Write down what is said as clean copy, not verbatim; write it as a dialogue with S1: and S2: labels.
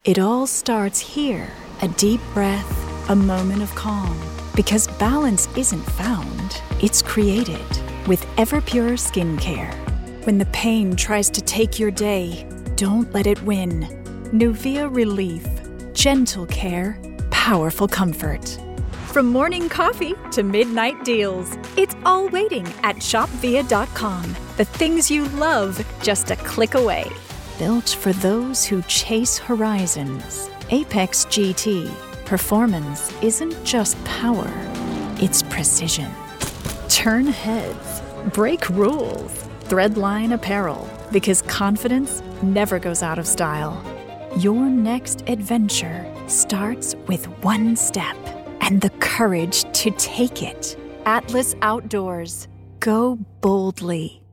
S1: It all starts here. A deep breath, a moment of calm. Because balance isn't found, it's created with Everpure skincare. When the pain tries to take your day, don't let it win. Nuvea Relief. Gentle care, powerful comfort. From morning coffee to midnight deals, it's all waiting at shopvia.com. The things you love, just a click away. Built for those who chase horizons. Apex GT. Performance isn't just power, it's precision. Turn heads, break rules, Threadline apparel, because confidence never goes out of style. Your next adventure starts with one step and the courage to take it. Atlas Outdoors. Go boldly.